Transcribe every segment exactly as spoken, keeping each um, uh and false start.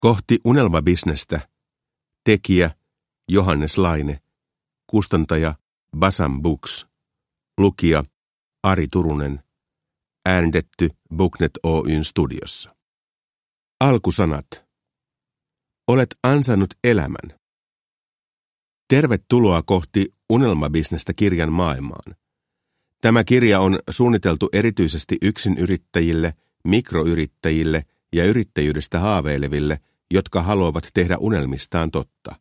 Kohti unelmabisnestä. Tekijä Johannes Laine. Kustantaja Basam Books. Lukija Ari Turunen. Äänitetty Booknet Oyn studiossa. Alkusanat. Olet ansainnut elämän. Tervetuloa kohti unelmabisnestä kirjan maailmaan. Tämä kirja on suunniteltu erityisesti yksinyrittäjille, mikroyrittäjille ja yrittäjyydestä haaveileville, jotka haluavat tehdä unelmistaan totta.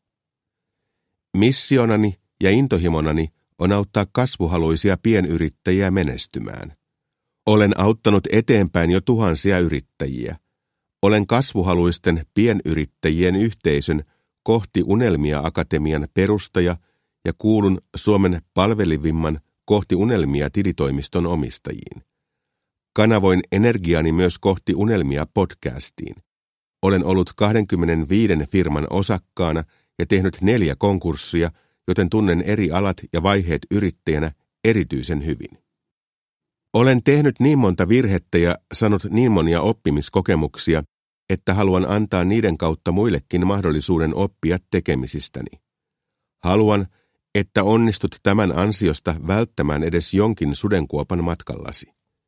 Missionani ja intohimonani on auttaa kasvuhaluisia pienyrittäjiä menestymään. Olen auttanut eteenpäin jo tuhansia yrittäjiä. Olen kasvuhaluisten pienyrittäjien yhteisön Kohti unelmia akatemian perustaja ja kuulun Suomen palvelivimman Kohti unelmia tilitoimiston omistajiin. Kanavoin energiani myös Kohti unelmia podcastiin. Olen ollut kaksikymmentäviisi firman osakkaana ja tehnyt neljä konkurssia, joten tunnen eri alat ja vaiheet yrittäjänä erityisen hyvin. Olen tehnyt niin monta virhettä ja saanut niin monia oppimiskokemuksia, että haluan antaa niiden kautta muillekin mahdollisuuden oppia tekemisistäni. Haluan, että onnistut tämän ansiosta välttämään edes jonkin sudenkuopan matkallasi.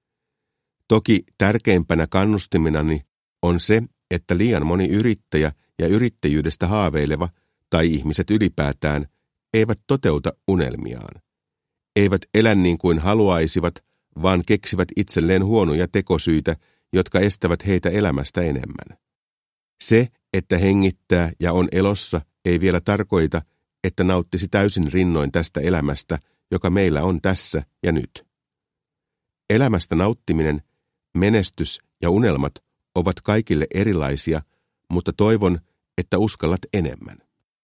Toki tärkeimpänä kannustiminani on se, että liian moni yrittäjä ja yrittäjyydestä haaveileva tai ihmiset ylipäätään eivät toteuta unelmiaan. Eivät elä niin kuin haluaisivat, vaan keksivät itselleen huonoja tekosyitä, jotka estävät heitä elämästä enemmän. Se, että hengittää ja on elossa, ei vielä tarkoita, että nauttisi täysin rinnoin tästä elämästä, joka meillä on tässä ja nyt. Elämästä nauttiminen, menestys ja unelmat ovat kaikille erilaisia, mutta toivon, että uskallat enemmän.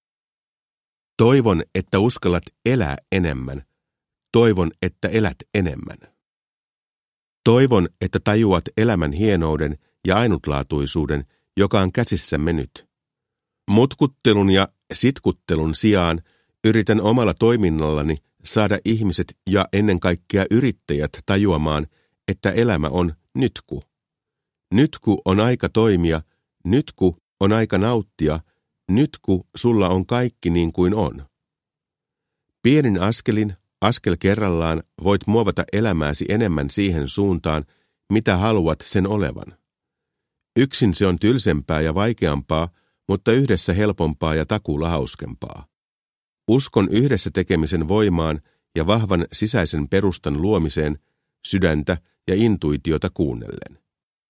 Toivon, että uskallat elää enemmän. Toivon, että elät enemmän. Toivon, että tajuat elämän hienouden ja ainutlaatuisuuden, joka on käsissämme nyt. Mutkuttelun ja sitkuttelun sijaan yritän omalla toiminnallani saada ihmiset ja ennen kaikkea yrittäjät tajuamaan, että elämä on nytku. Nytku on aika toimia, nytku on aika nauttia, nytku sulla on kaikki niin kuin on. Pienin askelin, askel kerrallaan voit muovata elämääsi enemmän siihen suuntaan, mitä haluat sen olevan. Yksin se on tylsempää ja vaikeampaa, mutta yhdessä helpompaa ja takuulla hauskempaa. Uskon yhdessä tekemisen voimaan ja vahvan sisäisen perustan luomiseen, sydäntä ja intuitiota kuunnellen.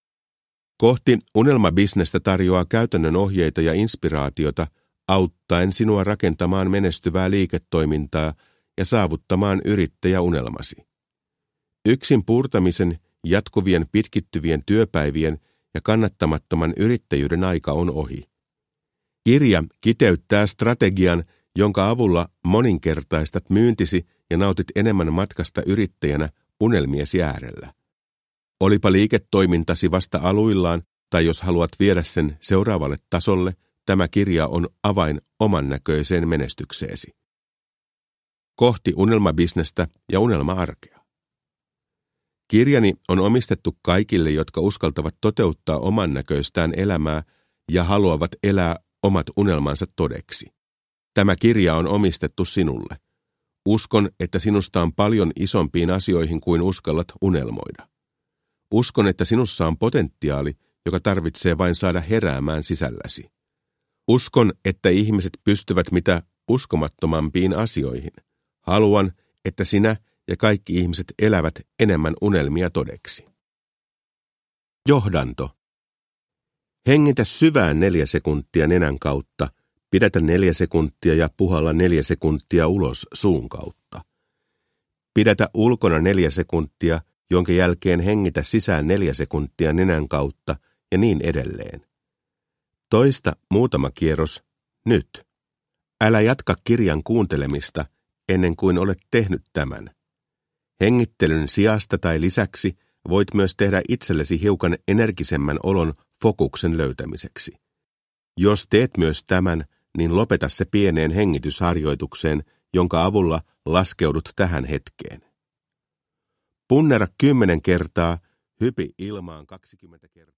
Kohti unelmabisnestä tarjoaa käytännön ohjeita ja inspiraatiota, auttaen sinua rakentamaan menestyvää liiketoimintaa ja saavuttamaan yrittäjäunelmasi. Yksin puurtamisen, jatkuvien pitkittyvien työpäivien ja kannattamattoman yrittäjyyden aika on ohi. Kirja kiteyttää strategian, jonka avulla moninkertaistat myyntisi ja nautit enemmän matkasta yrittäjänä unelmiesi äärellä. Olipa liiketoimintasi vasta aluillaan, tai jos haluat viedä sen seuraavalle tasolle, tämä kirja on avain oman näköiseen menestykseesi. Kohti unelmabisnestä ja unelma-arkea. Kirjani on omistettu kaikille, jotka uskaltavat toteuttaa oman näköistään elämää ja haluavat elää omat unelmansa todeksi. Tämä kirja on omistettu sinulle. Uskon, että sinusta on paljon isompiin asioihin kuin uskallat unelmoida. Uskon, että sinussa on potentiaali, joka tarvitsee vain saada heräämään sisälläsi. Uskon, että ihmiset pystyvät mitä uskomattomampiin asioihin. Haluan, että sinä ja kaikki ihmiset elävät enemmän unelmia todeksi. Johdanto. Hengitä syvään neljä sekuntia nenän kautta, pidätä neljä sekuntia ja puhalla neljä sekuntia ulos suun kautta. Pidätä ulkona neljä sekuntia, jonka jälkeen hengitä sisään neljä sekuntia nenän kautta ja niin edelleen. Toista muutama kierros nyt. Älä jatka kirjan kuuntelemista ennen kuin olet tehnyt tämän. Hengittelyn sijasta tai lisäksi voit myös tehdä itsellesi hiukan energisemmän olon fokuksen löytämiseksi. Jos teet myös tämän, niin lopeta se pieneen hengitysharjoitukseen, jonka avulla laskeudut tähän hetkeen. Punnera kymmenen kertaa, hypi ilmaan kaksikymmentä kertaa.